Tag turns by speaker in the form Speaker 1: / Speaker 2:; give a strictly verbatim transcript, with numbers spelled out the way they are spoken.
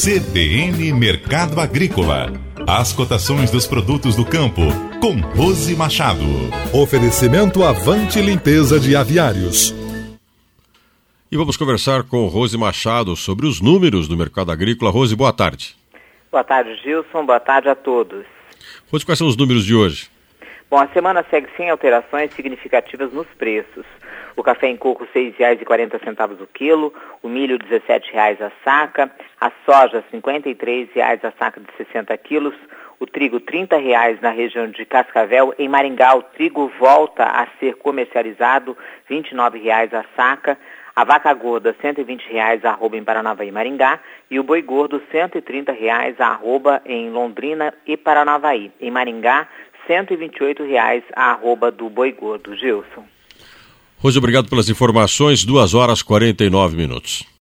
Speaker 1: C B N Mercado Agrícola. As cotações dos produtos do campo, com Rose Machado.
Speaker 2: Oferecimento Avante Limpeza de Aviários.
Speaker 3: E vamos conversar com Rose Machado sobre os números do mercado agrícola. Rose, boa tarde.
Speaker 4: Boa tarde, Gilson. Boa tarde a todos.
Speaker 3: Rose, quais são os números de hoje?
Speaker 4: Bom, a semana segue sem alterações significativas nos preços. O café em coco seis reais e quarenta centavos o quilo, o milho dezessete reais a saca, a soja cinquenta e três reais a saca de sessenta quilos, o trigo trinta reais na região de Cascavel. Em Maringá, o trigo volta a ser comercializado vinte e nove reais a saca, a vaca gorda cento e vinte reais a arroba em Paranavaí e Maringá e o boi gordo cento e trinta reais a arroba em Londrina e Paranavaí. Em Maringá, cento e vinte e oito reais a arroba do boi gordo. Gilson.
Speaker 3: Rose, obrigado pelas informações. duas horas e quarenta e nove minutos.